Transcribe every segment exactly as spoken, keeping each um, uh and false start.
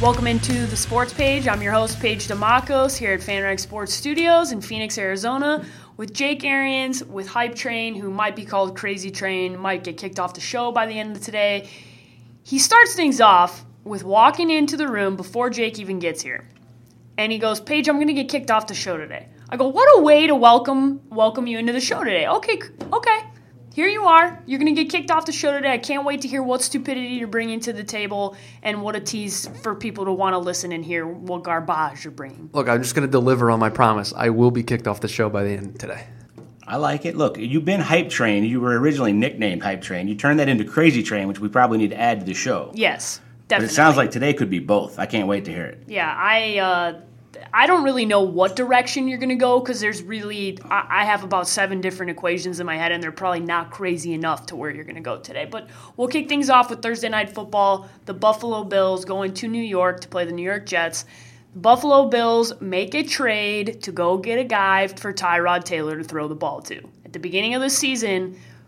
Welcome into the Sports Page. I'm your host, Paige Demacos, here at FanRag Sports Studios in Phoenix, Arizona, with Jake Arians, with Hype Train, who might be called Crazy Train, might get kicked off the show by the end of today. He starts things off with walking into the room before Jake even gets here. And he goes, Paige, I'm going to get kicked off the show today. I go, what a way to welcome welcome you into the show today. Okay, okay. Here you are. You're going to get kicked off the show today. I can't wait to hear what stupidity you're bringing to the table and what a tease for people to want to listen and hear what garbage you're bringing. Look, I'm just going to deliver on my promise. I will be kicked off the show by the end of today. I like it. Look, you've been Hype Train. You were originally nicknamed Hype Train. You turned that into Crazy Train, which we probably need to add to the show. Yes, definitely. But it sounds like today could be both. I can't wait to hear it. Yeah, I uh, I don't really know what direction you're going to go because there's really – I have about seven different equations in my head, and they're probably not crazy enough to where you're going to go today. But we'll kick things off with Thursday Night Football. The Buffalo Bills going to New York to play the New York Jets. The Buffalo Bills make a trade to go get a guy for Tyrod Taylor to throw the ball to. At the beginning of the season –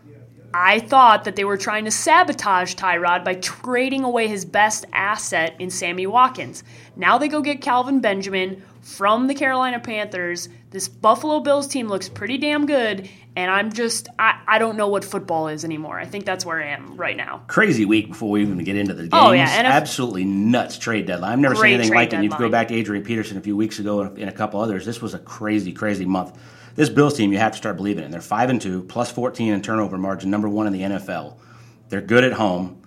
I thought that they were trying to sabotage Tyrod by trading away his best asset in Sammy Watkins. Now they go get Calvin Benjamin from the Carolina Panthers. This Buffalo Bills team looks pretty damn good, and I'm just, I, I don't know what football is anymore. I think that's where I am right now. Crazy week before we even get into the games. Oh, yeah. And absolutely nuts trade deadline. I've never seen anything like it. You deadline. go back to Adrian Peterson a few weeks ago and a couple others. This was a crazy, crazy month. This Bills team, you have to start believing in. They're five and two, plus fourteen in turnover margin, number one in the N F L. They're good at home.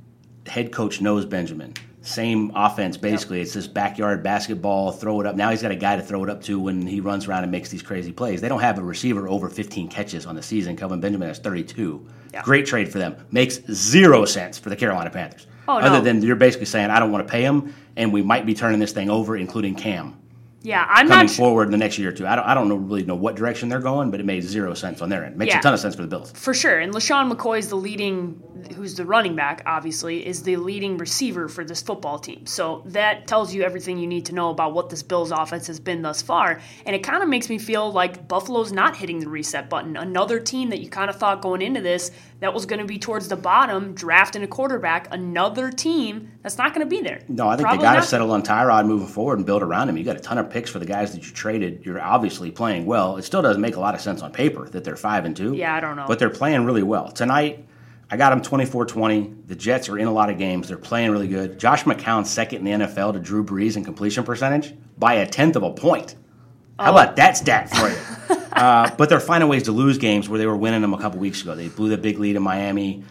Head coach knows Benjamin. Same offense, basically. Yep. It's this backyard basketball, throw it up. Now he's got a guy to throw it up to when he runs around and makes these crazy plays. They don't have a receiver over fifteen catches on the season. Calvin Benjamin has thirty-two. Yep. Great trade for them. Makes zero sense for the Carolina Panthers. Oh, no. Other than you're basically saying, I don't want to pay him, and we might be turning this thing over, including Cam. Yeah, I'm coming not sh- forward in the next year or two. I don't, I don't know, really know what direction they're going, but it made zero sense on their end. Makes yeah, a ton of sense for the Bills. For sure. And LaShawn McCoy is the leading, who's the running back, obviously, is the leading receiver for this football team. So that tells you everything you need to know about what this Bills offense has been thus far. And it kind of makes me feel like Buffalo's not hitting the reset button. Another team that you kind of thought going into this that was going to be towards the bottom, drafting a quarterback, another team that's not going to be there. No, I think Probably they got to not. settle on Tyrod moving forward and build around him. You got a ton of picks for the guys that you traded. You're obviously playing well. It still doesn't make a lot of sense on paper that they're five and two. Yeah, I don't know. But they're playing really well. Tonight, I got them twenty-four twenty. The Jets are in a lot of games. They're playing really good. Josh McCown second in the N F L to Drew Brees in completion percentage by a tenth of a point. How Oh. about that stat for you? uh, but they're finding ways to lose games where they were winning them a couple weeks ago. They blew the big lead in Miami.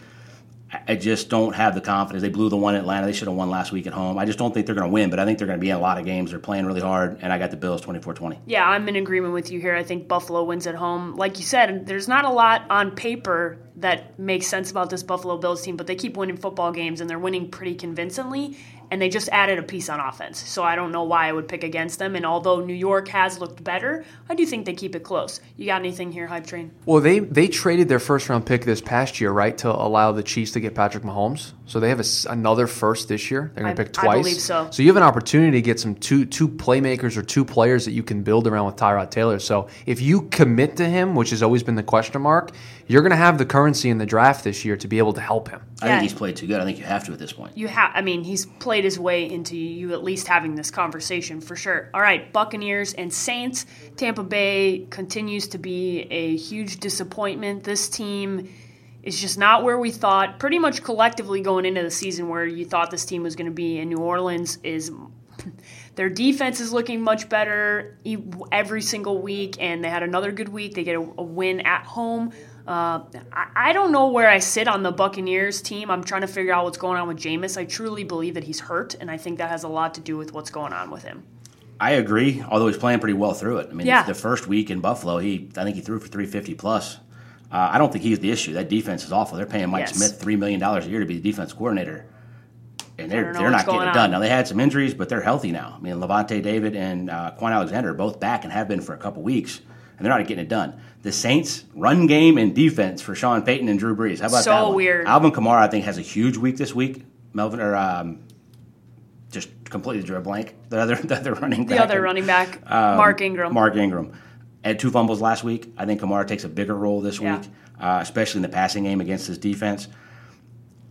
I just don't have the confidence. They blew the one in Atlanta. They should have won last week at home. I just don't think they're going to win, but I think they're going to be in a lot of games. They're playing really hard, and I got the Bills twenty-four twenty. Yeah, I'm in agreement with you here. I think Buffalo wins at home. Like you said, there's not a lot on paper that makes sense about this Buffalo Bills team, but they keep winning football games, and they're winning pretty convincingly, and they just added a piece on offense. So I don't know why I would pick against them, and although New York has looked better, I do think they keep it close. You got anything here, Hype Train? Well, they, they traded their first-round pick this past year, right, to allow the Chiefs to get Patrick Mahomes. So they have a, another first this year. They're going to pick twice. I believe so. So you have an opportunity to get some two two playmakers or two players that you can build around with Tyrod Taylor. So if you commit to him, which has always been the question mark, you're going to have the currency in the draft this year to be able to help him. I Yeah. think he's played too good. I think you have to at this point. You have, I mean, he's played his way into you at least having this conversation for sure. All right, Buccaneers and Saints. Tampa Bay continues to be a huge disappointment. This team is just not where we thought, pretty much collectively going into the season where you thought this team was going to be. In New Orleans is their defense is looking much better every single week, and they had another good week. They get a, a win at home. Uh, I, I don't know where I sit on the Buccaneers team. I'm trying to figure out what's going on with Jameis. I truly believe that he's hurt, and I think that has a lot to do with what's going on with him. I agree, although he's playing pretty well through it. I mean, Yeah. the first week in Buffalo, he I think he threw for three fifty plus. Uh, I don't think he's the issue. That defense is awful. They're paying Mike Yes. Smith three million dollars a year to be the defense coordinator, and I they're don't know they're what's not getting going it done. on. Now, they had some injuries, but they're healthy now. I mean, Levante David and uh, Quan Alexander are both back and have been for a couple weeks, and they're not getting it done. The Saints' run game and defense for Sean Payton and Drew Brees. How about So that one? weird. Alvin Kamara, I think, has a huge week this week. Melvin or um, just completely drew a blank. The other the other running back. The other running back, Mark Ingram. Mark Ingram. Had two fumbles last week. I think Kamara takes a bigger role this Yeah. week, uh, especially in the passing game against his defense.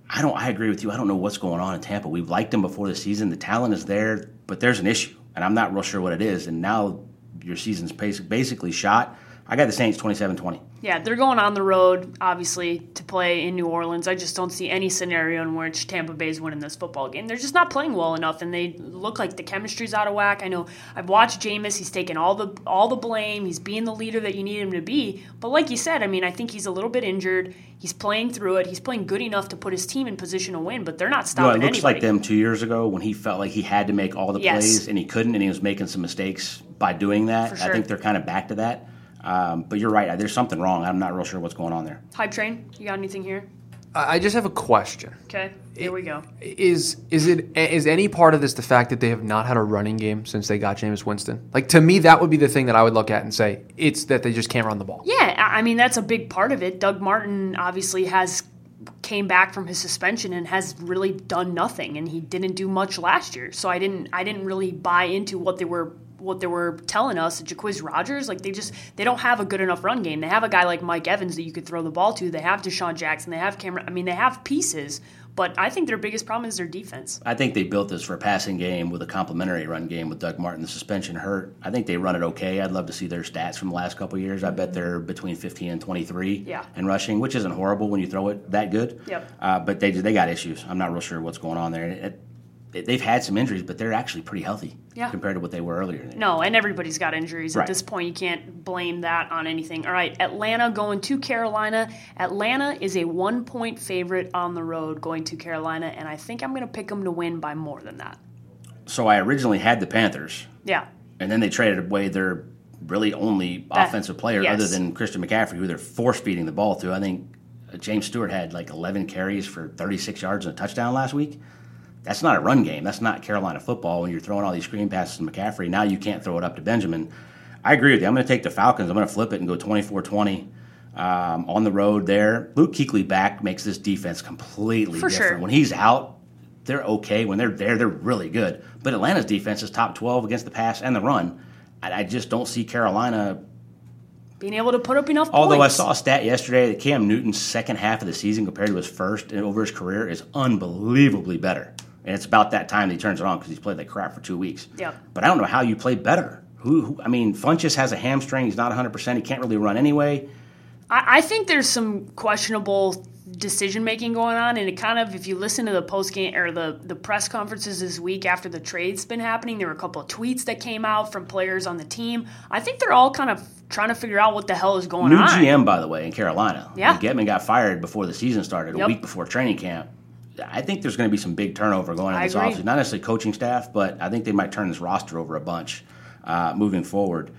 I don't. I agree with you. I don't know what's going on in Tampa. We've liked them before the season. The talent is there, but there's an issue, and I'm not real sure what it is. And now your season's basically shot. I got the Saints twenty-seven twenty. Yeah, they're going on the road, obviously, to play in New Orleans. I just don't see any scenario in which Tampa Bay is winning this football game. They're just not playing well enough, and they look like the chemistry's out of whack. I know I've watched Jameis. He's taking all the all the blame. He's being the leader that you need him to be. But like you said, I mean, I think he's a little bit injured. He's playing through it. He's playing good enough to put his team in position to win, but they're not stopping anybody. Well, it looks anybody. like them two years ago when he felt like he had to make all the Yes. plays, and he couldn't, and he was making some mistakes by doing that. For sure. I think they're kind of back to that. Um, but you're right. There's something wrong. I'm not real sure what's going on there. Hype train, you got anything here? I just have a question. Okay, here we go. Is is it is any part of this the fact that they have not had a running game since they got Jameis Winston? Like, to me, that would be the thing that I would look at and say it's that they just can't run the ball. Yeah, I I mean, that's a big part of it. Doug Martin obviously has came back from his suspension and has really done nothing, and he didn't do much last year. So I didn't I didn't really buy into what they were what they were telling us. Jacquizz Rodgers, like they just they don't have a good enough run game. They have a guy like Mike Evans that you could throw the ball to. They have Deshaun Jackson. They have Cameron. I mean, they have pieces, but I think their biggest problem is their defense. I think they built this for a passing game with a complementary run game with Doug Martin. The suspension hurt. I think they run it okay. I'd love to see their stats from the last couple of years. I bet they're between fifteen and twenty-three Yeah. in rushing, which isn't horrible when you throw it that good. Yep. Uh, but they they got issues. I'm not real sure what's going on there. It, it, they've had some injuries, but they're actually pretty healthy Yeah. compared to what they were earlier. No, and everybody's got injuries. At Right. this point, you can't blame that on anything. All right, Atlanta going to Carolina. Atlanta is a one-point favorite on the road going to Carolina, and I think I'm going to pick them to win by more than that. So I originally had the Panthers, Yeah. and then they traded away their really only That- offensive player yes. other than Christian McCaffrey, who they're force-feeding the ball to. I think James Stewart had like eleven carries for thirty-six yards and a touchdown last week. That's not a run game. That's not Carolina football when you're throwing all these screen passes to McCaffrey. Now you can't throw it up to Benjamin. I agree with you. I'm going to take the Falcons. I'm going to flip it and go twenty-four twenty um, on the road there. Luke Kuechly back makes this defense completely For different. sure. When he's out, they're okay. When they're there, they're really good. But Atlanta's defense is top twelve against the pass and the run. I, I just don't see Carolina. Being able to put up enough Although points. I saw a stat yesterday that Cam Newton's second half of the season compared to his first and over his career is unbelievably better. And it's about that time that he turns it on because he's played like crap for two weeks. Yep. But I don't know how you play better. Who, who I mean, Funchess has a hamstring. He's not one hundred percent. He can't really run anyway. I, I think there's some questionable decision making going on, and it kind of, if you listen to the post game or the the press conferences this week after the trade's been happening, there were a couple of tweets that came out from players on the team. I think they're all kind of trying to figure out what the hell is going New on. G M, by the way, in Carolina. Yeah. Getman got fired before the season started, a Yep. week before training camp. I think there's going to be some big turnover going on I this agree. offseason. Not necessarily coaching staff, but I think they might turn this roster over a bunch uh, moving forward.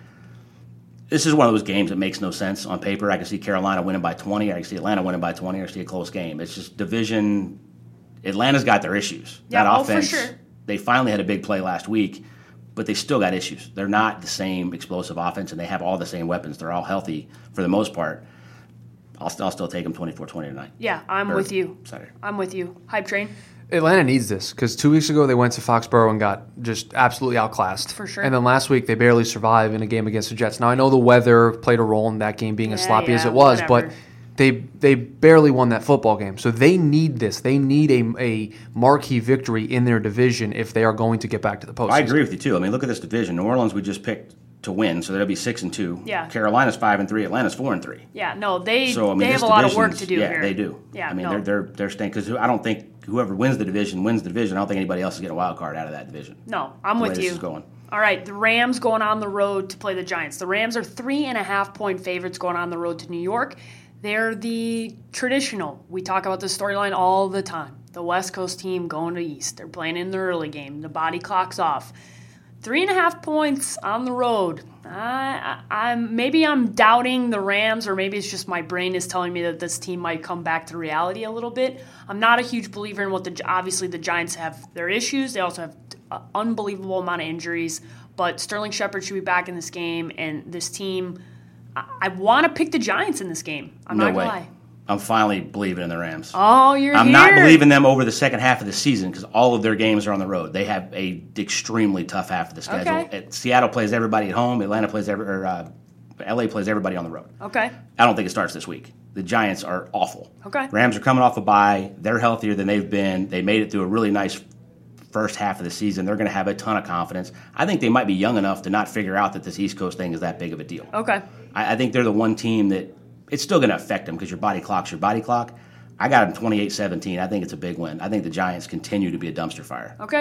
This is one of those games that makes no sense on paper. I can see Carolina winning by twenty. I can see Atlanta winning by twenty. Or I can see a close game. It's just division. Atlanta's got their issues. Yeah, that oh, for offense, sure. they finally had a big play last week, but they still got issues. They're not the same explosive offense, and they have all the same weapons. They're all healthy for the most part. I'll, st- I'll still take them twenty-four twenty tonight. Yeah, I'm Or with you. Saturday. I'm with you. Hype train. Atlanta needs this because two weeks ago they went to Foxborough and got just absolutely outclassed. For sure. And then last week they barely survived in a game against the Jets. Now I know the weather played a role in that game being as Yeah, sloppy as yeah, it was, whatever. but they they barely won that football game. So they need this. They need a, a marquee victory in their division if they are going to get back to the postseason. I agree with you too. I mean, look at this division. New Orleans we just picked to win, so they'll be six and two. Yeah. Carolina's five and three. Atlanta's four and three. Yeah, no, they So I mean, they this have a lot of work division's- to do yeah, here. they do. Yeah, I mean, no. they're they're they're staying because I don't think whoever wins the division wins the division. I don't think anybody else is getting a wild card out of that division. No, I'm The way with this you. is going. All right, the Rams going on the road to play the Giants. The Rams are three and a half point favorites going on the road to New York. They're the traditional. We talk about this storyline all the time. The West Coast team going to East. They're playing in the early game. The body clock's off. Three and a half points on the road. I, I, I'm maybe I'm doubting the Rams, or maybe it's just my brain is telling me that this team might come back to reality a little bit. I'm not a huge believer in what the obviously the Giants have their issues. They also have an unbelievable amount of injuries, but Sterling Shepard should be back in this game, and this team. I, I want to pick the Giants in this game. I'm no not way. gonna lie. I'm finally believing in the Rams. Oh, you're I'm here. not believing them over the second half of the season because all of their games are on the road. They have a extremely tough half of the schedule. Okay. Uh, Seattle plays everybody at home. Atlanta plays every, or, uh, L A plays everybody on the road. Okay. I don't think it starts this week. The Giants are awful. Okay. Rams are coming off a bye. They're healthier than they've been. They made it through a really nice first half of the season. They're going to have a ton of confidence. I think they might be young enough to not figure out that this East Coast thing is that big of a deal. Okay. I, I think they're the one team that it's still going to affect them because your body clock's your body clock. I got them twenty-eight seventeen. I think it's a big win. I think the Giants continue to be a dumpster fire. Okay.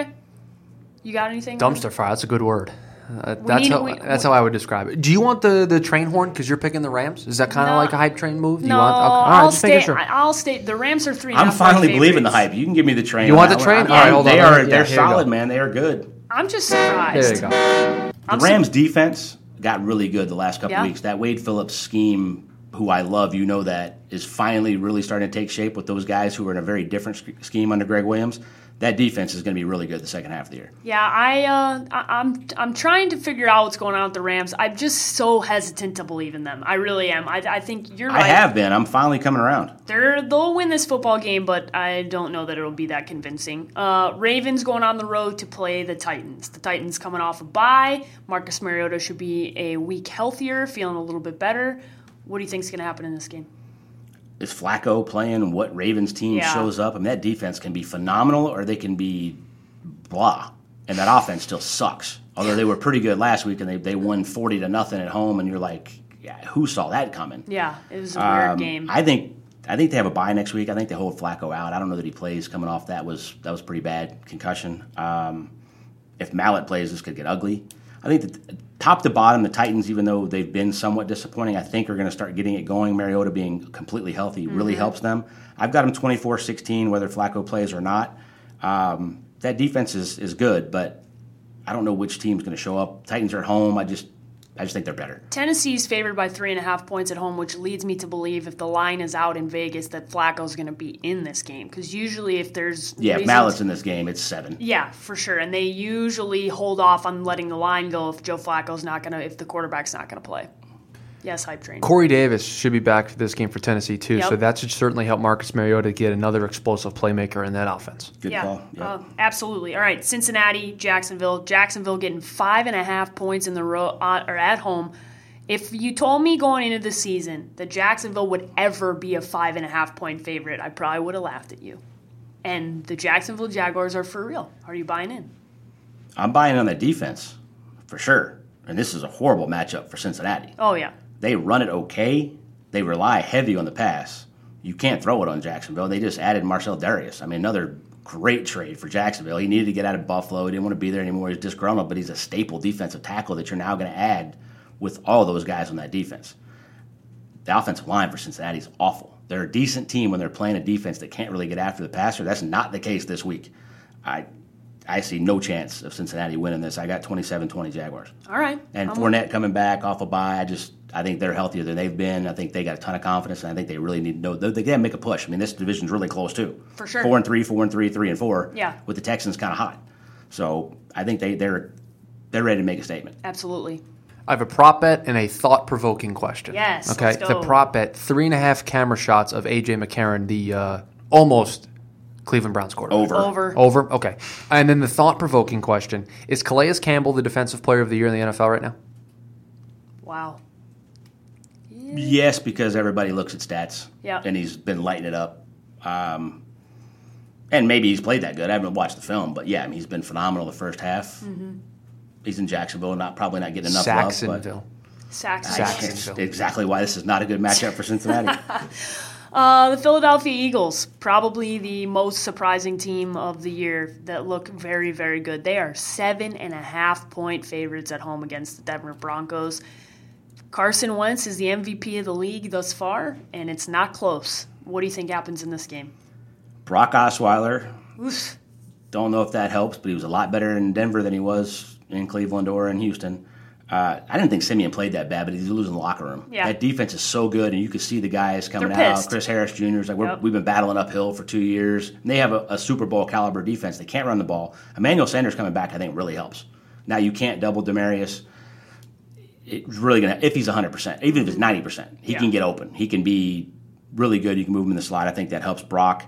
You got anything? Dumpster fire. That's a good word. Uh, that's need- how we- that's how I would describe it. Do you want the, the train horn because you're picking the Rams? Is that kind of No. like a hype train move? Do No, you want, okay. All right, I'll just making stay. sure. I'll stay. The Rams are three. and a I'm half point finally believing the favorites. hype. You can give me the train. You on want that the one. train? I'm- All right, hold they on. are. Yeah, they're here you solid, go. man. They are good. I'm just There surprised. you go. The I'm Rams defense got really good the last couple Yeah. weeks. That Wade Phillips scheme, who I love, you know that, is finally really starting to take shape with those guys who are in a very different sch- scheme under Greg Williams. That defense is going to be really good the second half of the year. Yeah, I, uh, I, I'm, I'm trying to figure out what's going on with the Rams. I'm just so hesitant to believe in them. I really am. I, I think you're right. I have been. I'm finally coming around. They're, they'll win this football game, but I don't know that it'll be that convincing. Uh, Ravens going on the road to play the Titans. The Titans coming off a bye. Marcus Mariota should be a week healthier, feeling a little bit better. What do you think is going to happen in this game? Is Flacco playing what Ravens team Yeah. shows up? I mean, that defense can be phenomenal or they can be blah. And that offense still sucks. Although they were pretty good last week and they, they won forty to nothing at home, and you're like, yeah, who saw that coming? Yeah, it was a weird Um, game. I think I think they have a bye next week. I think they hold Flacco out. I don't know that he plays coming off that was that was pretty bad concussion. Um, if Mallett plays, this could get ugly. I think that top to bottom, the Titans, even though they've been somewhat disappointing, I think are going to start getting it going. Mariota being completely healthy really Mm-hmm. helps them. I've got them twenty-four sixteen, whether Flacco plays or not. Um, that defense is, is good, but I don't know which team's going to show up. Titans are at home. I just I just think they're better. Tennessee's favored by three and a half points at home, which leads me to believe if the line is out in Vegas that Flacco's going to be in this game. Because usually if there's Yeah, if reasons- Mallett's in this game, it's seven. Yeah, for sure. And they usually hold off on letting the line go if Joe Flacco's not going to, if the quarterback's not going to play. Yes, hype train. Corey Davis should be back for this game for Tennessee, too. Yep. So that should certainly help Marcus Mariota get another explosive playmaker in that offense. Good yeah, call. Yeah. uh, absolutely. All right, Cincinnati, Jacksonville. Jacksonville getting five and a half points in the row uh, or at home. If you told me going into the season that Jacksonville would ever be a five and a half point favorite, I probably would have laughed at you. And the Jacksonville Jaguars are for real. Are you buying in? I'm buying on that defense for sure. And this is a horrible matchup for Cincinnati. Oh yeah. They run it okay. They rely heavy on the pass. You can't throw it on Jacksonville. They just added Marcel Darius. I mean, another great trade for Jacksonville. He needed to get out of Buffalo. He didn't want to be there anymore. He's disgruntled, but he's a staple defensive tackle that you're now going to add with all those guys on that defense. The offensive line for Cincinnati is awful. They're a decent team when they're playing a defense that can't really get after the passer. That's not the case this week. I I see no chance of Cincinnati winning this. I got twenty-seven twenty Jaguars. All right. And I'm- Fournette coming back off a bye, I just I think they're healthier than they've been. I think they got a ton of confidence, and I think they really need to know they, they got to make a push. I mean, this division's really close too. For sure. Four and three, four and three, three and four. Yeah. With the Texans kind of hot, so I think they they're they're ready to make a statement. Absolutely. I have a prop bet and a thought-provoking question. Yes, Okay. let's go. The prop bet: three and a half camera shots of A J McCarron, the uh, almost Cleveland Browns quarterback. Over. Over. Over. Okay. And then the thought-provoking question: is Calais Campbell the defensive player of the year in the N F L right now? Wow. Yes, because everybody looks at stats. Yeah. And he's been lighting it up. Um, and maybe he's played that good. I haven't watched the film, but yeah, I mean, he's been phenomenal the first half. Mm-hmm. He's in Jacksonville, not probably not getting enough Saxonville. love. Saxon. But I- Saxonville. it's exactly why this is not a good matchup for Cincinnati. Uh, the Philadelphia Eagles, probably the most surprising team of the year that look very, very good. They are seven and a half point favorites at home against the Denver Broncos. Carson Wentz is the M V P of the league thus far, and it's not close. What do you think happens in this game? Brock Osweiler, Oof. don't know if that helps, but he was a lot better in Denver than he was in Cleveland or in Houston. Uh, I didn't think Simeon played that bad, but he's losing the locker room. Yeah. That defense is so good, and you can see the guys coming They're out. pissed. Chris Harris Junior is like, we're, Yep. we've been battling uphill for two years. And they have a, a Super Bowl caliber defense. They can't run the ball. Emmanuel Sanders coming back, I think, really helps. Now you can't double Demarius. It's really gonna if he's one hundred percent, even if it's ninety percent, he Yeah. can get open. He can be really good. You can move him in the slot. I think that helps Brock.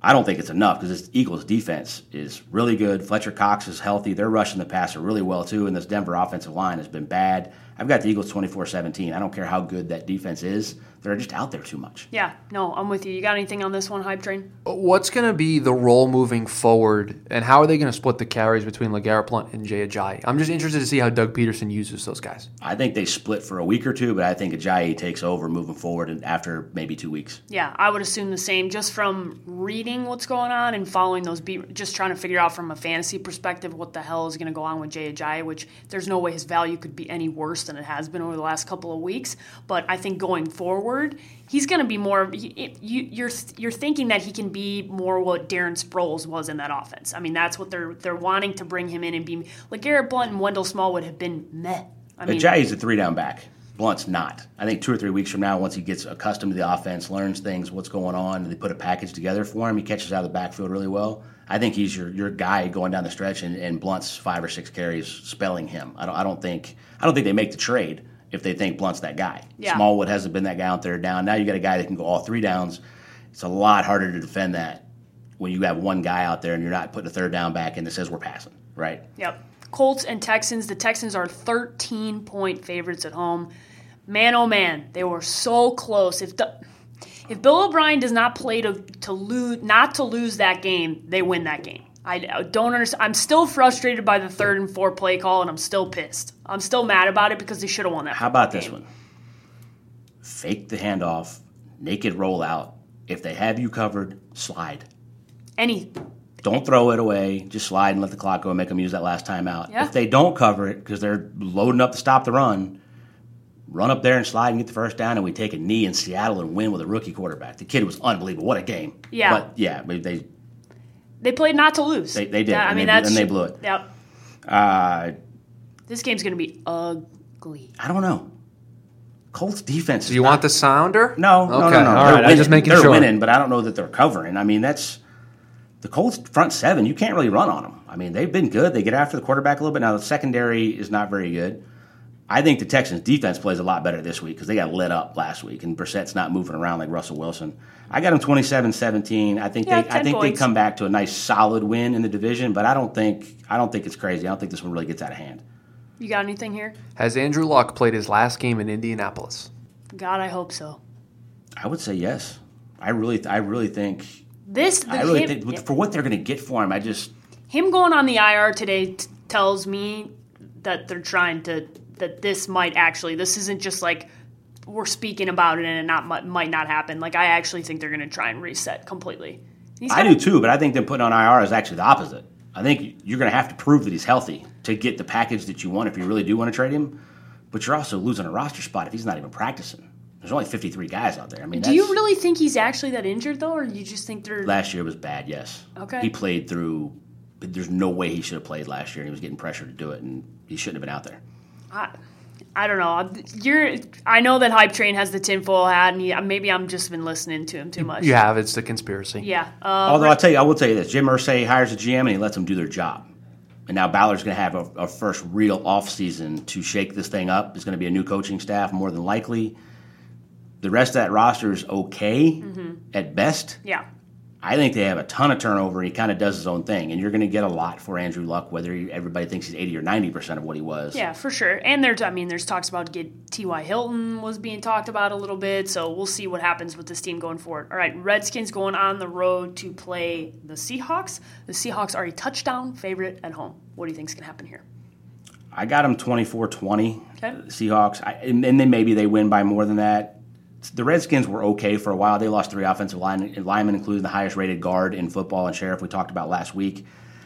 I don't think it's enough because this Eagles defense is really good. Fletcher Cox is healthy. They're rushing the passer really well, too, and this Denver offensive line has been bad. I've got the Eagles twenty-four seventeen. I don't care how good that defense is. They're just out there too much. Yeah, no, I'm with you. You got anything on this one, Hype Train? What's going to be the role moving forward, and how are they going to split the carries between LeGarrette Blount and Jay Ajayi? I'm just interested to see how Doug Peterson uses those guys. I think they split for a week or two, but I think Ajayi takes over moving forward after maybe two weeks. Yeah, I would assume the same. Just from reading what's going on and following those beat, just trying to figure out from a fantasy perspective what the hell is going to go on with Jay Ajayi, which there's no way his value could be any worse than it has been over the last couple of weeks. But I think going forward, he's going to be more. You, you're you're thinking that he can be more what Darren Sproles was in that offense. I mean, that's what they're they're wanting to bring him in and be. Like Garrett Blount and Wendell Smallwood have been meh. I mean, Ajayi's a three down back. Blunt's not. I think two or three weeks from now, once he gets accustomed to the offense, learns things, what's going on, and they put a package together for him, he catches out of the backfield really well. I think he's your, your guy going down the stretch, and, and Blunt's five or six carries spelling him. I don't I don't think I don't think they make the trade if they think Blunt's that guy. Yeah. Smallwood hasn't been that guy out there down. Now you got a guy that can go all three downs. It's a lot harder to defend that when you have one guy out there and you're not putting a third down back in that says we're passing, right? Yep. Colts and Texans. The Texans are thirteen-point favorites at home. Man, oh man, they were so close. If the if Bill O'Brien does not play to to lose, not to lose that game, they win that game. I don't understand. I'm still frustrated by the third and four play call, and I'm still pissed. I'm still mad about it because they should have won that. How about game. this one? Fake the handoff, naked rollout. If they have you covered, slide. Any. Don't throw it away. Just slide and let the clock go and make them use that last timeout. Yeah. If they don't cover it because they're loading up to stop the run, run up there and slide and get the first down, and we take a knee in Seattle and win with a rookie quarterback. The kid was unbelievable. What a game. Yeah. But, yeah, they They played not to lose. They, they did. Yeah, I and mean, they, that's and they blew it. Yep. Uh, This game's going to be ugly. I don't know. Colts defense. Do you want the sounder? No, no, okay. no, no. All They're right, I'm just making they're sure. winning, but I don't know that they're covering. I mean, that's the Colts front seven. You can't really run on them. I mean, they've been good. They get after the quarterback a little bit. Now the secondary is not very good. I think the Texans defense plays a lot better this week because they got lit up last week, and Brissett's not moving around like Russell Wilson. I got them twenty-seven seventeen. I think Yeah, they I think points. they come back to a nice solid win in the division, but I don't think I don't think it's crazy. I don't think this one really gets out of hand. You got anything here? Has Andrew Luck played his last game in Indianapolis? God, I hope so. I would say yes. I really I really think This, the, I really him, think for what they're going to get for him, I just him going on the I R today t- tells me that they're trying to, that this might actually, this isn't just like we're speaking about it and it not might not happen. Like, I actually think they're going to try and reset completely. He's I got- do too, but I think them putting on I R is actually the opposite. I think you're going to have to prove that he's healthy to get the package that you want if you really do want to trade him. But you're also losing a roster spot if he's not even practicing. There's only fifty-three guys out there. I mean, Do you really think he's actually that injured, though, or you just think they're... last year was bad, yes. Okay. He played through. There's no way he should have played last year, and he was getting pressure to do it, and he shouldn't have been out there. I, I don't know. You're. I know that Hype Train has the tinfoil hat, and he, maybe I'm just been listening to him too much. You have. It's the conspiracy. Yeah. Uh, Although I'll tell you, I will tell you this: Jim Irsay hires a G M and he lets them do their job. And now Ballard's going to have a, a first real offseason to shake this thing up. There's going to be a new coaching staff, more than likely. The rest of that roster is okay mm-hmm. at best. Yeah. I think they have a ton of turnover, and he kind of does his own thing. And you're going to get a lot for Andrew Luck, whether he, everybody thinks he's eighty or ninety percent of what he was. Yeah, for sure. And there's, I mean, there's talks about get T Y. Hilton was being talked about a little bit, so we'll see what happens with this team going forward. All right, Redskins going on the road to play the Seahawks. The Seahawks are a touchdown favorite at home. What do you think is going to happen here? I got them twenty-four twenty, Okay. Seahawks. I, and, and then maybe they win by more than that. The Redskins were okay for a while. They lost three offensive line, linemen, including the highest-rated guard in football and Sheriff we talked about last week.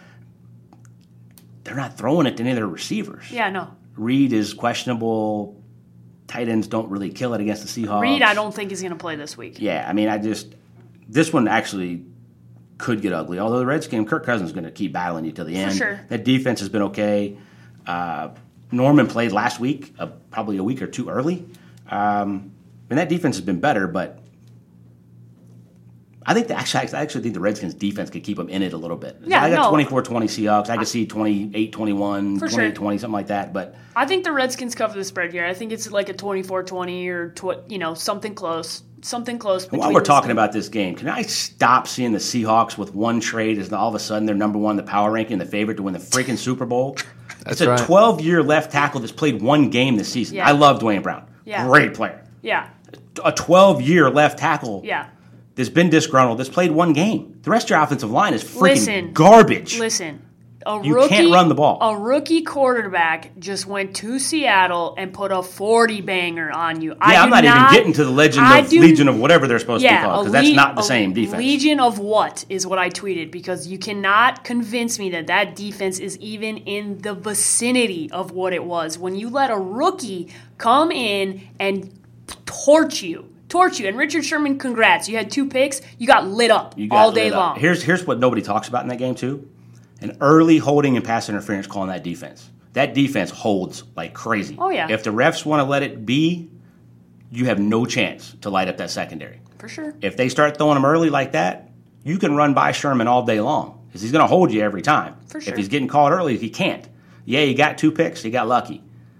They're not throwing it to any of their receivers. Yeah, no. Reed is questionable. Tight ends don't really kill it against the Seahawks. Reed, I don't think he's going to play this week. Yeah, I mean, I just – this one actually could get ugly. Although the Redskins, Kirk Cousins is going to keep battling you till the end. sure. That defense has been okay. Uh, Norman played last week, uh, probably a week or two early. Um And that defense has been better, but I think the, actually, I actually think the Redskins defense could keep them in it a little bit. Yeah, I got no. twenty-four twenty Seahawks. I could see twenty-eight twenty-one, For twenty-eight sure. twenty, something like that. But I think the Redskins cover the spread here. I think it's like a twenty-four twenty or, tw- you know, something close. Something close. while we're these talking two. about this game, can I stop seeing the Seahawks with one trade as all of a sudden they're number one in the power ranking, the favorite to win the freaking Super Bowl? That's it's a right. twelve-year left tackle that's played one game this season. Yeah. I love Dwayne Brown. Yeah. Great player. Yeah, A twelve-year left tackle yeah. that's been disgruntled, that's played one game. The rest of your offensive line is freaking Listen. garbage. Listen, a You rookie, can't run the ball. A rookie quarterback just went to Seattle and put a forty banger on you. I Yeah, I'm do not, even getting to the legend I of do- Legion of whatever they're supposed to be Yeah, called, a because that's le- not the a same defense. Legion of what is what I tweeted, because you cannot convince me that that defense is even in the vicinity of what it was when you let a rookie come in and torch you. Torch you. And Richard Sherman, congrats. You had two picks. You got lit up You got all day lit up. long. Here's here's what nobody talks about in that game too: an early holding and pass interference call on that defense. That defense holds like crazy. Oh, yeah. If the refs want to let it be, you have no chance to light up that secondary. For sure. If they start throwing them early like that, you can run by Sherman all day long because he's going to hold you every time. For sure. If he's getting called early, he can't. Yeah, he got two picks. He got lucky.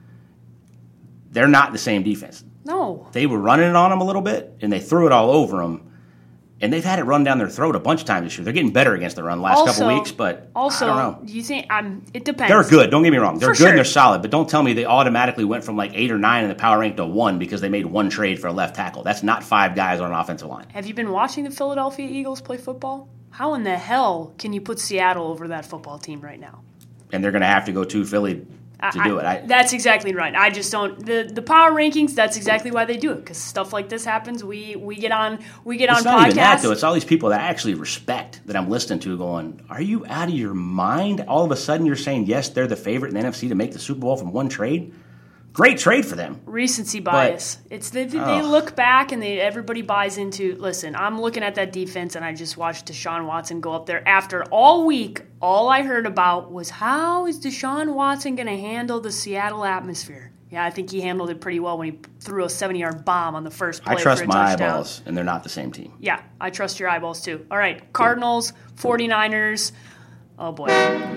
They're not the same defense. No. They were running it on them a little bit, and they threw it all over them. And they've had it run down their throat a bunch of times this year. They're getting better against the run the last Also, couple weeks, but also, I don't know. do you think um, it depends? They're good. Don't get me wrong. They're For good sure. and they're solid, but don't tell me they automatically went from like eight or nine in the power rank to one because they made one trade for a left tackle. That's not five guys on an offensive line. Have you been watching the Philadelphia Eagles play football? How in the hell can you put Seattle over that football team right now? And they're going to have to go to Philly to do it. I, that's exactly right. I just don't the the power rankings. That's exactly why they do it, because stuff like this happens. We we get on we get it's on not podcasts. even that, though. It's all these people that I actually respect that I'm listening to going, are you out of your mind? All of a sudden you're saying, yes, they're the favorite in the N F C to make the Super Bowl from one trade? Great trade for them. Recency bias. it's they, they Ugh. look back and they everybody buys into. Listen, I'm looking at that defense and I just watched Deshaun Watson go up there after all week. All I heard about was how is Deshaun Watson going to handle the Seattle atmosphere? Yeah, I think he handled it pretty well when he threw a seventy-yard bomb on the first play I trust for a my touchdown. eyeballs, and they're not the same team. Yeah, I trust your eyeballs too. All right, Cardinals, 49ers. Oh boy.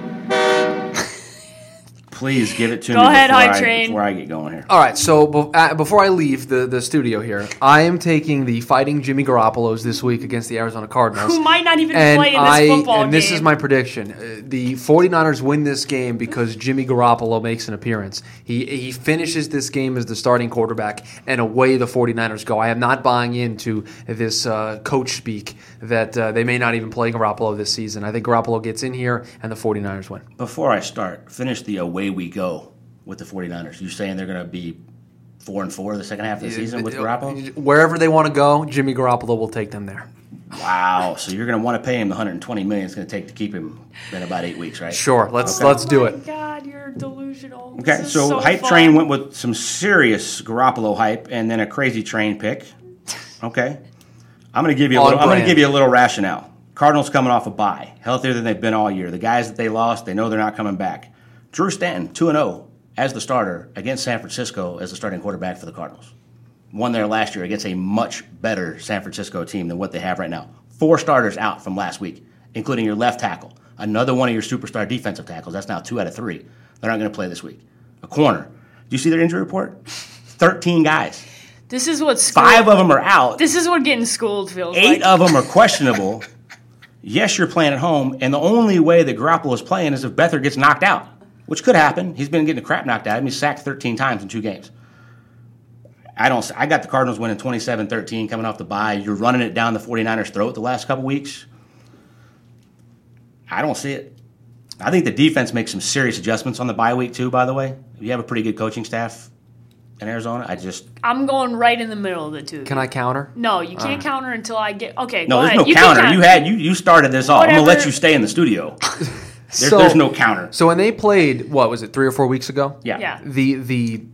Please give it to Go me ahead, before, Hype I, Train. before I get going here. All right, so be- uh, before I leave the, the studio here, I am taking the Fighting Jimmy Garoppolos this week against the Arizona Cardinals. Who might not even and play in this I, football and this game. is my prediction. Uh, the 49ers win this game because Jimmy Garoppolo makes an appearance. He he finishes this game as the starting quarterback, and away the 49ers go. I am not buying into this uh, coach speak that uh, they may not even play Garoppolo this season. I think Garoppolo gets in here, and the 49ers win. Before I start, finish the away we go with the 49ers. You saying they're going to be four and four the second half of the season with Garoppolo? Wherever they want to go, Jimmy Garoppolo will take them there. Wow. So you're going to want to pay him the one hundred twenty million dollars it's going to take to keep him in about eight weeks, right? Sure, let's Okay. let's do Oh it. my God, you're delusional. Okay, This is so, so Hype fun. Train went with some serious Garoppolo hype and then a crazy train pick. Okay. I'm going to give you a On little, I'm going to brand. give you a little rationale. Cardinals coming off a bye, healthier than they've been all year. The guys that they lost, they know they're not coming back. Drew Stanton, two and oh as the starter against San Francisco as the starting quarterback for the Cardinals. Won there last year against a much better San Francisco team than what they have right now. Four starters out from last week, including your left tackle. Another one of your superstar defensive tackles. That's now two out of three. They're not going to play this week. A corner. Do you see their injury report? thirteen guys. This is what school, Five of them are out. This is what getting schooled feels Eight like. of them are questionable. Yes, you're playing at home, and the only way that Garoppolo is playing is if Beathard gets knocked out, which could happen. He's been getting the crap knocked out of him. He's sacked thirteen times in two games. I don't. I got the Cardinals winning twenty-seven thirteen coming off the bye. You're running it down the 49ers' throat the last couple weeks. I don't see it. I think the defense makes some serious adjustments on the bye week too, by the way. You have a pretty good coaching staff in Arizona. I just I'm going right in the middle of the two. Can I counter? No, you can't counter until I get. Okay, No, go there's ahead. no You can counter. count- You had you you started this off. I'm gonna let Whatever. you stay in the studio. There's, So- there's no counter. So when they played, what was it, three or four weeks ago? Yeah. Yeah. The the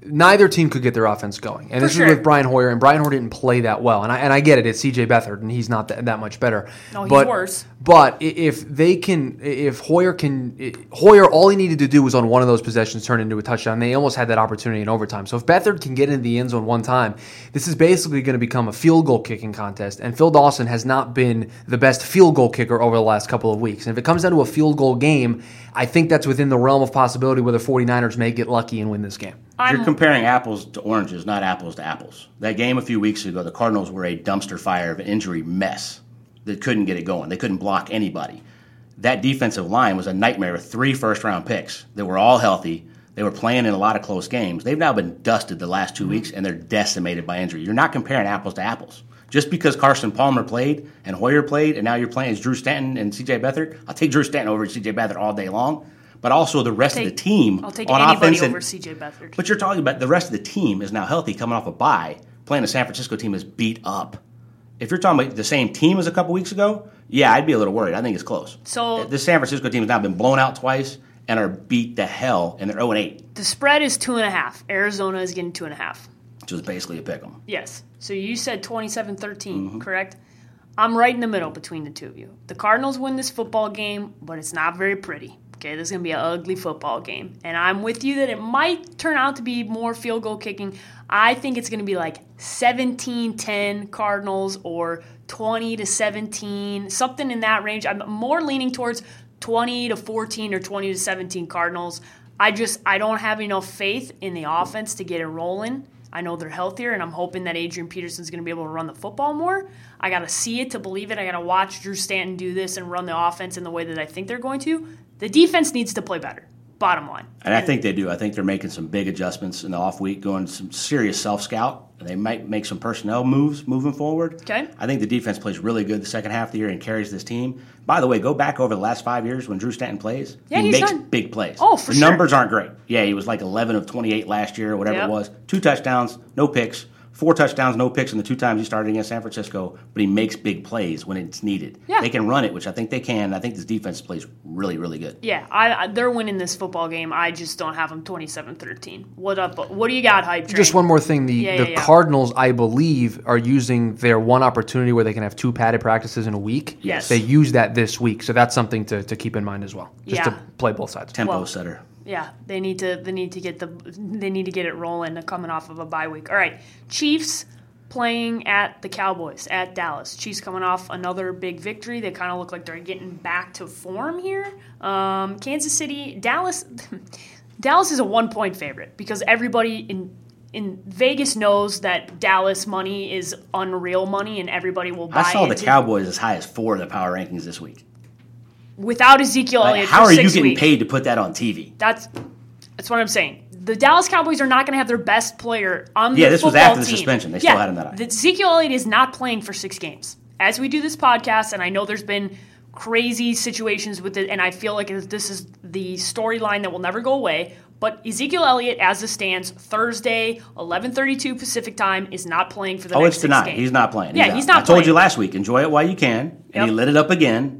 neither team could get their offense going. And For this sure. is with Brian Hoyer, and Brian Hoyer didn't play that well. And I, and I get it. It's C J Beathard, and he's not that, that much better. No, he's but, worse. But i- if they can, if Hoyer can, i- Hoyer, all he needed to do was on one of those possessions turn into a touchdown. They almost had that opportunity in overtime. So if Beathard can get into the end zone one time, this is basically going to become a field goal kicking contest. And Phil Dawson has not been the best field goal kicker over the last couple of weeks. And if it comes down to a field goal game, I think that's within the realm of possibility where the 49ers may get lucky and win this game. I'm, You're comparing apples to oranges, not apples to apples. That game a few weeks ago, the Cardinals were a dumpster fire of an injury mess that couldn't get it going. They couldn't block anybody. That defensive line was a nightmare with three first-round picks that were all healthy. They were playing in a lot of close games. They've now been dusted the last two weeks, and they're decimated by injury. You're not comparing apples to apples. Just because Carson Palmer played and Hoyer played, and now you're playing as Drew Stanton and C J Beathard, I'll take Drew Stanton over C J Beathard all day long. But also the rest take, of the team I'll take on anybody offense. over And, C J Beathard. but you're talking about the rest of the team is now healthy, coming off a bye, playing a San Francisco team is beat up. If you're talking about the same team as a couple weeks ago, yeah, I'd be a little worried. I think it's close. So- the San Francisco team has now been blown out twice and are beat to hell, and they're oh and eight, The spread is two and a half. Arizona is getting two and a half. which was basically a pick 'em. Yes. So you said twenty-seven thirteen, Mm-hmm. correct? I'm right in the middle between the two of you. The Cardinals win this football game, but it's not very pretty. Okay, this is going to be an ugly football game. And I'm with you that it might turn out to be more field goal kicking. I think it's going to be like seventeen ten Cardinals or twenty to seventeen, something in that range. I'm more leaning towards twenty to fourteen or twenty to seventeen Cardinals. I just I don't have enough faith in the offense to get it rolling. I know they're healthier, and I'm hoping that Adrian Peterson's going to be able to run the football more. I got to see it to believe it. I got to watch Drew Stanton do this and run the offense in the way that I think they're going to. The defense needs to play better, bottom line. And I think they do. I think they're making some big adjustments in the off week, going some serious self-scout. They might make some personnel moves moving forward. Okay. I think the defense plays really good the second half of the year and carries this team. By the way, go back over the last five years when Drew Stanton plays. Yeah, he he's makes done- big plays. Oh, for the sure. numbers aren't great. Yeah, he was like eleven of twenty-eight last year or whatever Yep. it was. Two touchdowns, no picks. Four touchdowns, no picks in the two times he started against San Francisco, but he makes big plays when it's needed. Yeah. They can run it, which I think they can. I think this defense plays really, really good. Yeah, I, I, they're winning this football game. I just don't have them twenty-seven thirteen. What up? What do you got, Hype Train? Just one more thing. The, Yeah, the yeah, yeah. Cardinals, I believe, are using their one opportunity where they can have two padded practices in a week. Yes. They use that this week. So that's something to, to keep in mind as well. Just Yeah. to play both sides. Tempo Well, setter. Yeah, they need to. They need to get the. They need to get it rolling. Coming off of a bye week. All right, Chiefs playing at the Cowboys at Dallas. Chiefs coming off another big victory. They kind of look like they're getting back to form here. Um, Kansas City, Dallas. Dallas is a one-point favorite because everybody in in Vegas knows that Dallas money is unreal money, and everybody will buy I saw the into- Cowboys as high as four in the power rankings this week. without Ezekiel Like, Elliott how for are you six getting weeks. paid to put that on T V? That's that's what I'm saying. The Dallas Cowboys are not going to have their best player on Yeah, the this was football after the team. suspension. They yeah, still had him that high. the Ezekiel Elliott is not playing for six games. As we do this podcast, and I know there's been crazy situations with it, and I feel like this is the storyline that will never go away. But Ezekiel Elliott, as it stands, Thursday, eleven thirty-two Pacific time, is not playing for the Oh, next it's six tonight. games. He's not playing. Yeah, out. he's not I told playing. you last week, enjoy it while you can. And he Yep. lit it up again.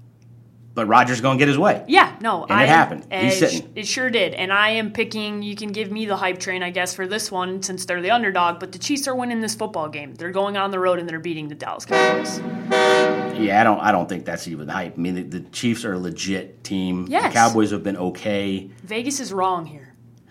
But Rodgers going to get his way. Yeah, no. And it happened. He's it, sitting. It sure did. And I am picking, you can give me the hype train, I guess, for this one since they're the underdog. But the Chiefs are winning this football game. They're going on the road and they're beating the Dallas Cowboys. Yeah, I don't I don't think that's even hype. I mean, the, the Chiefs are a legit team. Yes. The Cowboys have been okay. Vegas is wrong here.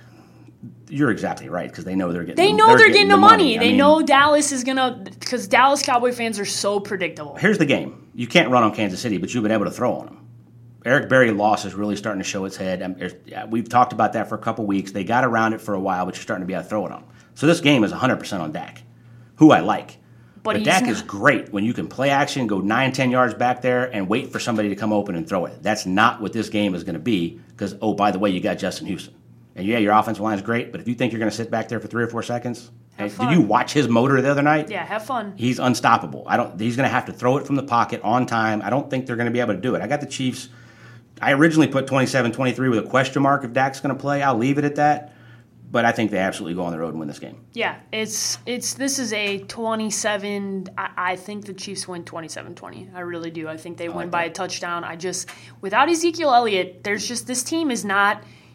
You're exactly right because they know they're getting They the, know they're, getting, the money. I They mean, know Dallas is going to, because Dallas Cowboy fans are so predictable. Here's the game. You can't run on Kansas City, but you've been able to throw on them. Eric Berry loss is really starting to show its head. Um, there's- yeah, We've talked about that for a couple weeks. They got around it for a while, but you're starting to be able to throw it on them. So this game is one hundred percent on Dak, who I like. But But he's Dak not- is great when you can play action, go nine, ten yards back there, and wait for somebody to come open and throw it. That's not what this game is going to be because, oh, by the way, you got Justin Houston. And yeah, your offensive line is great, but if you think you're going to sit back there for three or four seconds, Have hey, fun. did you watch his motor the other night? Yeah, have fun. He's unstoppable. I don't. He's going to have to throw it from the pocket on time. I don't think they're going to be able to do it. I got the Chiefs. I originally put twenty-seven twenty-three with a question mark if Dak's going to play. I'll leave it at that. But I think they absolutely go on the road and win this game. Yeah, it's it's this is a twenty-seven. I, I think the Chiefs win twenty-seven twenty. I really do. I think they win like by that. a touchdown. I just without Ezekiel Elliott, there's just this team is not.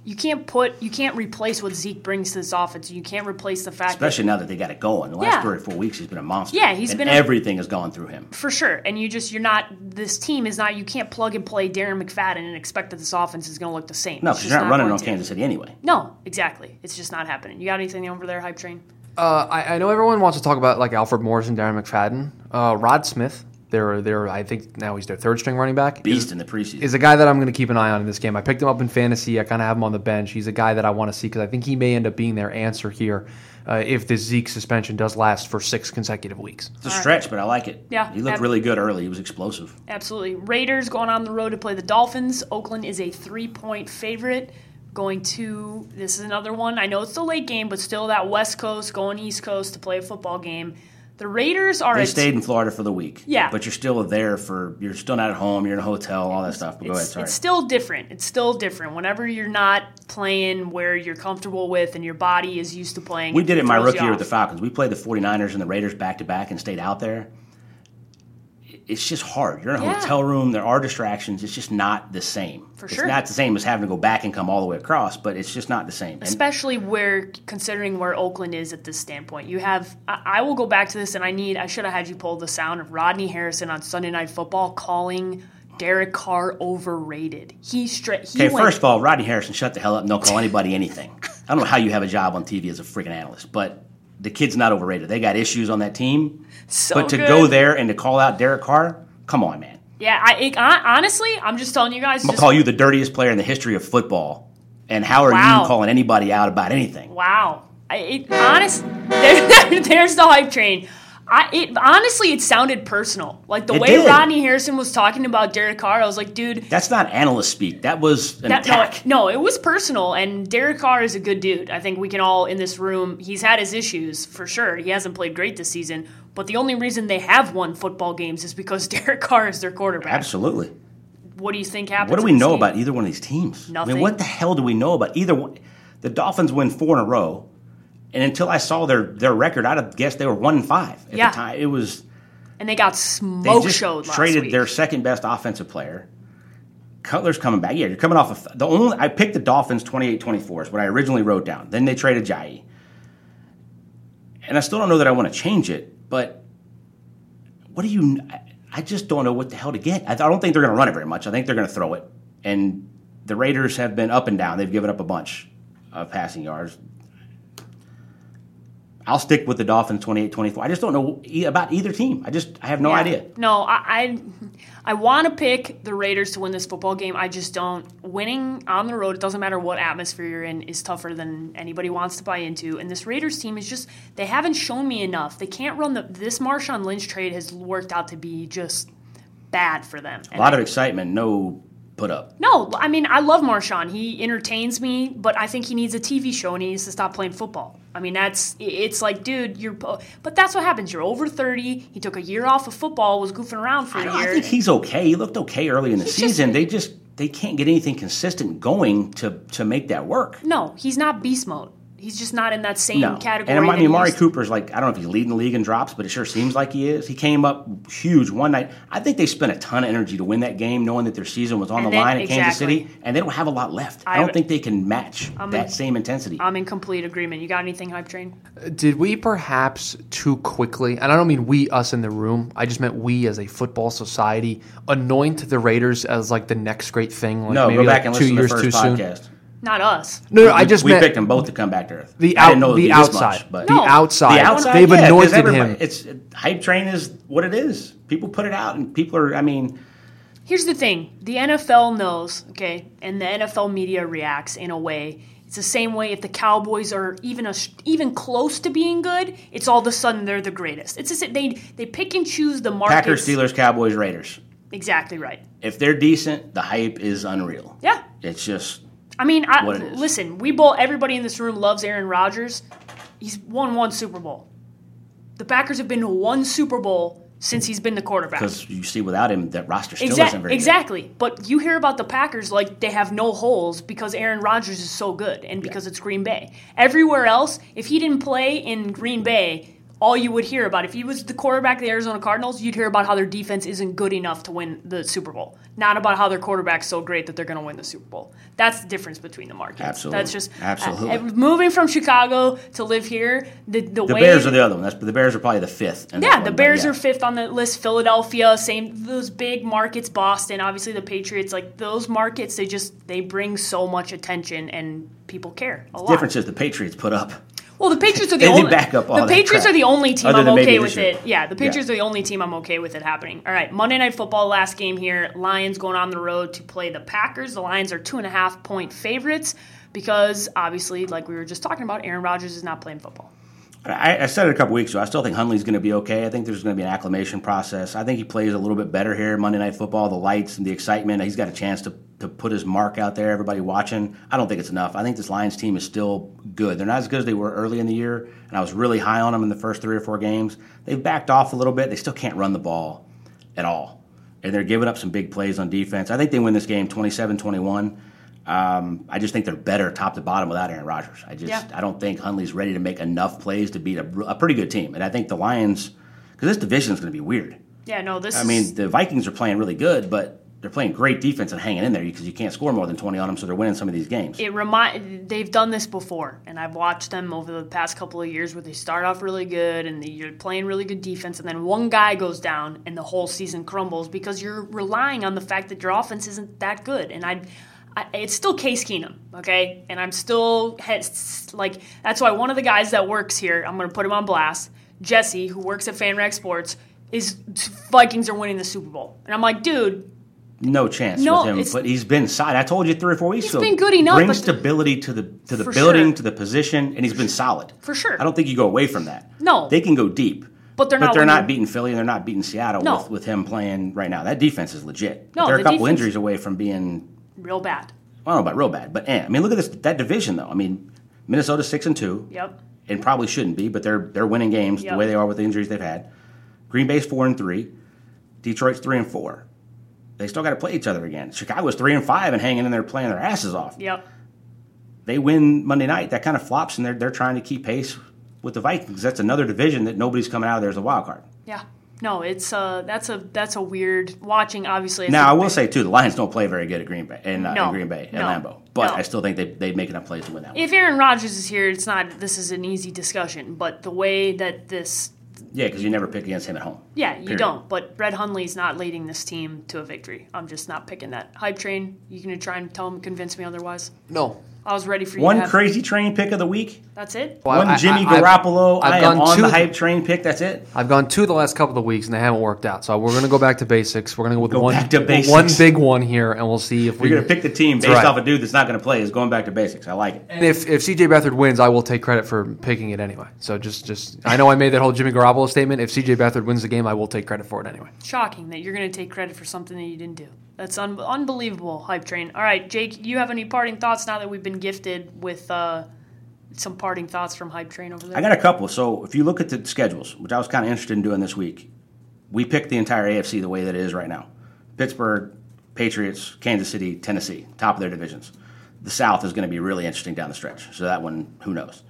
You can't put, you can't replace what Zeke brings to this offense. You can't replace the fact, especially that, now that they got it going. The last Yeah. three or four weeks, he's been a monster. Yeah, he's and been a- everything has gone through him. for sure. And you just, you're not. This team is not. You can't plug and play Darren McFadden and expect that this offense is going to look the same. No, It's because just you're not running going on to. Kansas City anyway. No, exactly. It's just not happening. You got anything over there, Hype Train? Uh, I, I know everyone wants to talk about like Alfred Morris and Darren McFadden. Uh, Rod Smith, they're, they're, I think now he's their third string running back. Beast is, in the preseason. is a guy that I'm going to keep an eye on in this game. I picked him up in fantasy. I kind of have him on the bench. He's a guy that I want to see because I think he may end up being their answer here uh, if this Zeke suspension does last for six consecutive weeks. It's a stretch, but I like it. Yeah, He looked ab- really good early. He was explosive. Absolutely. Raiders going on the road to play the Dolphins. Oakland is a three-point favorite. Going to, this is another one. I know it's the late game, but still that West Coast going East Coast to play a football game. The Raiders are They a stayed in Florida for the week. Yeah. But you're still there for, you're still not at home, you're in a hotel, all that stuff. But go ahead, It's, sorry. it's still different. It's still different. Whenever you're not playing where you're comfortable with and your body is used to playing. We did it my throws rookie you year with off. the Falcons. We played the 49ers and the Raiders back-to-back and stayed out there. It's just hard. You're in a Yeah. hotel room. There are distractions. It's just not the same. For it's sure. not the same as having to go back and come all the way across, but it's just not the same. And Especially where, considering where Oakland is at this standpoint. You have, I, I will go back to this, and I need, I should have had you pull the sound of Rodney Harrison on Sunday Night Football calling Derek Carr overrated. He straight, he okay, went, first of all, Rodney Harrison, shut the hell up and don't call anybody anything. I don't know how you have a job on T V as a freaking analyst, but the kid's not overrated. They got issues on that team. so but to good. go there and to call out Derek Carr, come on, man. Yeah, I, it, I honestly, I'm just telling you guys. I'm going Just, to call you the dirtiest player in the history of football. And how are Wow. you calling anybody out about anything? Wow. I, it, honest, there, there, there's the hype train. I, it, honestly, it sounded personal. Like the It way did. Rodney Harrison was talking about Derek Carr, I was like, dude, That's not analyst speak. That was an that, attack. no, no, it was personal. And Derek Carr is a good dude. I think we can all in this room, he's had his issues for sure. He hasn't played great this season. But the only reason they have won football games is because Derek Carr is their quarterback. Absolutely. What do you think happens? What do we in this know game? about either one of these teams? I Nothing. mean, what the hell do we know about either one? The Dolphins win four in a row, and until I saw their, their record, I'd have guessed they were one and five at Yeah. the time. It was And they got they smoke just showed last traded week. their second best offensive player. Cutler's coming back. Yeah, you're coming off of the only. I picked the Dolphins twenty-eight twenty-four is what I originally wrote down. Then they traded Jai, and I still don't know that I want to change it. But what do you? I just don't know what the hell to get. I don't think they're going to run it very much. I think they're going to throw it. And the Raiders have been up and down. They've given up a bunch of passing yards. I'll stick with the Dolphins twenty-eight twenty-four. I just don't know e- about either team. I just I have no Yeah. idea. No, I I, I want to pick the Raiders to win this football game. I just don't. Winning on the road, it doesn't matter what atmosphere you're in, is tougher than anybody wants to buy into. And this Raiders team is just, they haven't shown me enough. They can't run the, this Marshawn Lynch trade has worked out to be just bad for them. A lot of excitement, no put up. No, I mean, I love Marshawn. He entertains me, but I think he needs a T V show and he needs to stop playing football. I mean, that's, it's like, dude, you're, but that's what happens. You're over thirty. He took a year off of football, was goofing around for I, a don't- I year. think he's okay. He looked okay early in the He's season. just- they just they can't get anything consistent going to to make that work. No, he's not beast mode. He's just not in that same No. category. And I that mean, he Amari used to. Cooper's like, I don't know if he's leading the league in drops, but it sure seems like he is. He came up huge one night. I think they spent a ton of energy to win that game, knowing that their season was on And the then- line at Kansas exactly. City, and they don't have a lot left. I, I- don't think they can match I'm that in- same intensity. I'm in complete agreement. You got anything, Hype Train? Did we perhaps too quickly, and I don't mean we, us in the room, I just meant we as a football society, anoint the Raiders as like the next great thing? Like no, maybe go back like and two listen to the years first too soon? podcast. Not us. No, no, I We- just we meant picked them both to come back to earth. the, I out, didn't know it'd the be this outside. much, but the No. outside. The outside, They've yeah, 'cause anointed everybody- him. It's hype train is what it is. People put it out, and people are. I mean, Here's the thing. The N F L knows, okay, and the N F L media reacts in a way. It's the same way if the Cowboys are even a, even close to being good, it's all of a sudden they're the greatest. It's just, they they pick and choose the markets. Packers, Steelers, Cowboys, Raiders. Exactly right. If they're decent, the hype is unreal. Yeah. It's just I mean, I, What it is. listen, we both, everybody in this room loves Aaron Rodgers. He's won one Super Bowl. The Packers have been to one Super Bowl since he's been the quarterback. because you see without him, that roster still Exact- isn't very exactly. But you hear about the Packers like they have no holes because Aaron Rodgers is so good and because it's Green Bay. Everywhere else, if he didn't play in Green Bay, all you would hear about. If he was the quarterback of the Arizona Cardinals, you'd hear about how their defense isn't good enough to win the Super Bowl, not about how their quarterback's so great that they're going to win the Super Bowl. That's the difference between the markets. Absolutely. That's just Absolutely. Uh, moving from Chicago to live here, the the, The way Bears are the other one. That's, the Bears are probably the fifth. in that yeah, one, the but Bears yeah. are fifth on the list. Philadelphia, same. Those big markets, Boston, obviously the Patriots. Like those markets, they just they bring so much attention and people care a lot. The difference is the Patriots put up. Well, the Patriots are the They only. back up all the that Patriots crap. are the only team Other I'm than maybe okay this with year. it. Yeah, the Patriots Yeah. are the only team I'm okay with it happening. All right, Monday Night Football, last game here. Lions going on the road to play the Packers. The Lions are two and a half point favorites because obviously, like we were just talking about, Aaron Rodgers is not playing football. I, I said it a couple weeks ago. I still think Hundley's going to be okay. I think there's going to be an acclimation process. I think he plays a little bit better here. Monday Night Football, the lights and the excitement. He's got a chance to, to put his mark out there. Everybody watching. I don't think it's enough. I think this Lions team is still good. They're not as good as they were early in the year, and I was really high on them in the first three or four games. They've backed off a little bit. They still can't run the ball at all, and they're giving up some big plays on defense. I think they win this game twenty-seven twenty-one. Um, I just think they're better top to bottom without Aaron Rodgers. I just Yeah. I don't think Hundley's ready to make enough plays to beat a, a pretty good team. And I think the Lions, because this division is going to be weird. Yeah, no, this I is. mean, the Vikings are playing really good, but they're playing great defense and hanging in there because you can't score more than twenty on them, so they're winning some of these games. It remind they've done this before, and I've watched them over the past couple of years where they start off really good and you're playing really good defense, and then one guy goes down and the whole season crumbles because you're relying on the fact that your offense isn't that good. And I, I it's still Case Keenum, okay, and I'm still like that's why one of the guys that works here, I'm going to put him on blast, Jesse, who works at FanRag Sports, is Vikings are winning the Super Bowl, and I'm like, dude. No chance No, with him, it's- but he's been solid. I told you three or four weeks He's ago. been good enough, Bring but the- stability to the to the For building, sure. to the position, and he's been solid. For sure. I don't think you go away from that. No. They can go deep. But they're but not they're not winning. beating Philly and they're not beating Seattle No. with, with him playing right now. That defense is legit. But No, they're a the couple defense- injuries away from being Real bad. I don't know about real bad, but eh, I mean look at this that division though. I mean Minnesota's six and two. Yep. And probably shouldn't be, but they're they're winning games Yep. the way they are with the injuries they've had. Green Bay's four and three. Detroit's three and four. They still got to play each other again. Chicago's three and five and hanging in there playing their asses off. Yep. They win Monday night. That kind of flops, and they're they're trying to keep pace with the Vikings. That's another division that nobody's coming out of there as a wild card. Yeah. No, it's uh that's a that's a weird watching. Obviously, it's Now a- I will say too, the Lions don't play very good at Green Bay in, uh, No. in Green Bay No. at Lambeau, but No. I still think they they make enough plays to win that one. if Aaron Rodgers is here, it's not. This is an easy discussion, but the way that this, Yeah, because you never pick against him at home. yeah, you Period. don't. But Brett Hundley's not leading this team to a victory. I'm just not picking that hype train. You gonna try and tell him, convince me otherwise? No. I was ready for you. One to have, crazy train pick of the week. That's it. Well, One I- Jimmy I- I've- Garoppolo. I've I am gone on two- the hype train pick. That's it. I've gone two the last couple of weeks and they haven't worked out. So we're going to go back to basics. We're going to go with Go one, back to basics. one big one here, and we'll see if we. You're going to pick the team based right. off a dude that's not going to play. Is going back to basics. I like it. And if, if C J Beathard wins, I will take credit for picking it anyway. So just just I know I made that whole Jimmy Garoppolo statement. If C J Beathard wins the game, I will take credit for it anyway. Shocking that you're gonna take credit for something that you didn't do. That's un- unbelievable hype train. All right, Jake, you have any parting thoughts now that we've been gifted with uh, some parting thoughts from hype train over there? I got a couple. So if you look at the schedules, which I was kind of interested in doing this week, we picked the entire A F C the way that it is right now. Pittsburgh, Patriots, Kansas City, Tennessee, top of their divisions. The South is going to be really interesting down the stretch. So that one, who knows?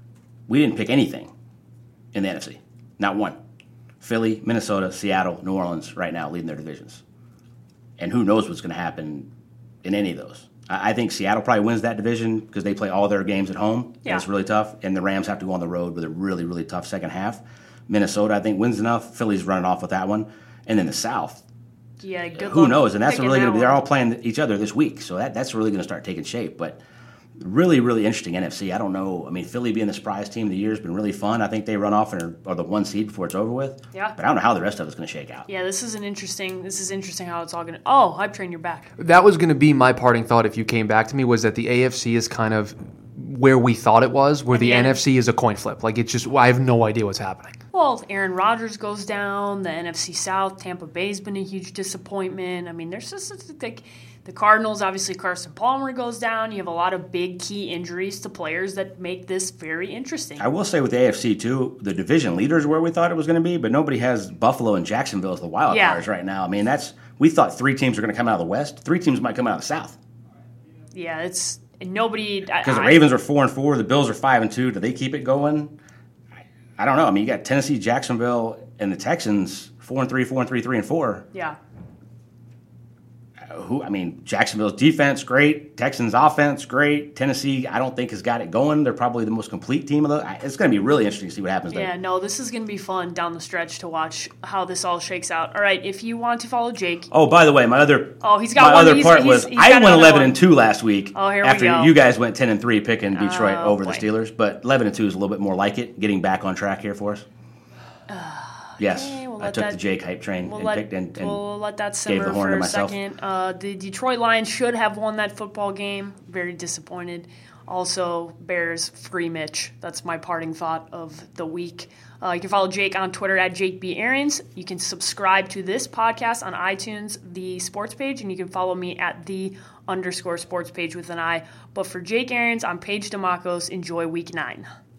We didn't pick anything in the N F C. Not one. Philly, Minnesota, Seattle, New Orleans right now leading their divisions. And who knows what's going to happen in any of those. I I think Seattle probably wins that division because they play all their games at home. And Yeah. it's really tough. And the Rams have to go on the road with a really, really tough second half. Minnesota, I think, wins enough. Philly's running off with that one. And then the South, Yeah, good who luck knows? And that's picking really going to that be, they're one. all playing each other this week. So that, that's really going to start taking shape. But really, really interesting N F C. I don't know. I mean, Philly being the surprise team of the year has been really fun. I think they run off and are, are the one seed before it's over with. Yeah. But I don't know how the rest of it's going to shake out. Yeah, this is an interesting. This is interesting how it's all gonna. Oh, hype train, you're back. That was going to be my parting thought if you came back to me, was that the A F C is kind of where we thought it was, where the Yeah. N F C is a coin flip. Like, it's just, I have no idea what's happening. Well, Aaron Rodgers goes down. The N F C South, Tampa Bay's been a huge disappointment. I mean, there's just like the Cardinals. Obviously, Carson Palmer goes down. You have a lot of big key injuries to players that make this very interesting. I will say with the A F C too, the division leaders are where we thought it was going to be, but nobody has Buffalo and Jacksonville as the wild Yeah. cards right now. I mean, that's we thought three teams were going to come out of the West. Three teams might come out of the South Yeah, it's and nobody. because the Ravens are four and four, the Bills are five and two. Do they keep it going? I don't know. I mean, you got Tennessee, Jacksonville, and the Texans four and three, four and three, three and four. Yeah. Who? I mean, Jacksonville's defense great, Texans offense great. Tennessee, I don't think has got it going. They're probably the most complete team of the. It's going to be really interesting to see what happens there. Yeah, no, this is going to be fun down the stretch to watch how this all shakes out. All right, if you want to follow Jake. Oh, by the way, my other oh he's got my one, other he's, part he's, was he's I went eleven one. and two last week. Oh, here we after go. you guys went ten and three picking Detroit Oh, over boy. the Steelers, but eleven and two is a little bit more like it. Getting back on track here for us. Uh, yes, okay, we'll I let took that, the Jake hype train we'll and let, picked and, and we'll let that gave simmer the horn for to a myself. second. Uh, the Detroit Lions should have won that football game. Very disappointed. Also, Bears free Mitch. That's my parting thought of the week. Uh, you can follow Jake on Twitter at Jake B. Arians. You can subscribe to this podcast on iTunes, the sports page, and you can follow me at the underscore sports page with an I. But for Jake Arians, I'm Paige DeMacos. Enjoy week nine.